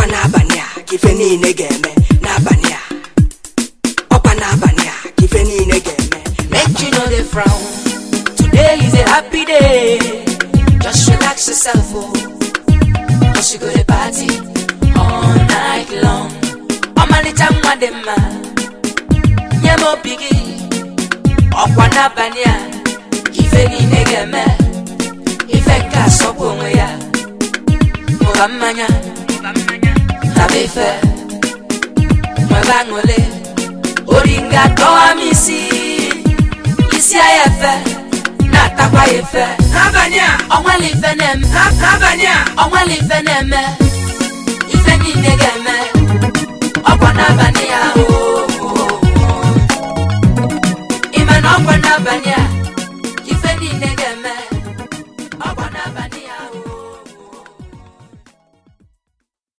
Okwa na abania kifeni negeme na abania. Okwa na abania kifeni negeme. Make you know the frown. Today is a happy day. Just relax yourself, oh. Cause you go to party all night long. Omalita mwadema Nyemo bigi Okwa na bania Kifeni negeme Ifeka sopo ngoya Mwamanya Habife Mwabangole Oringa toa misi Isi ayefe Natakwa yefe Habanya Onwali fenem Habanya Onwali feneme Ifeni negeme Okwa na bania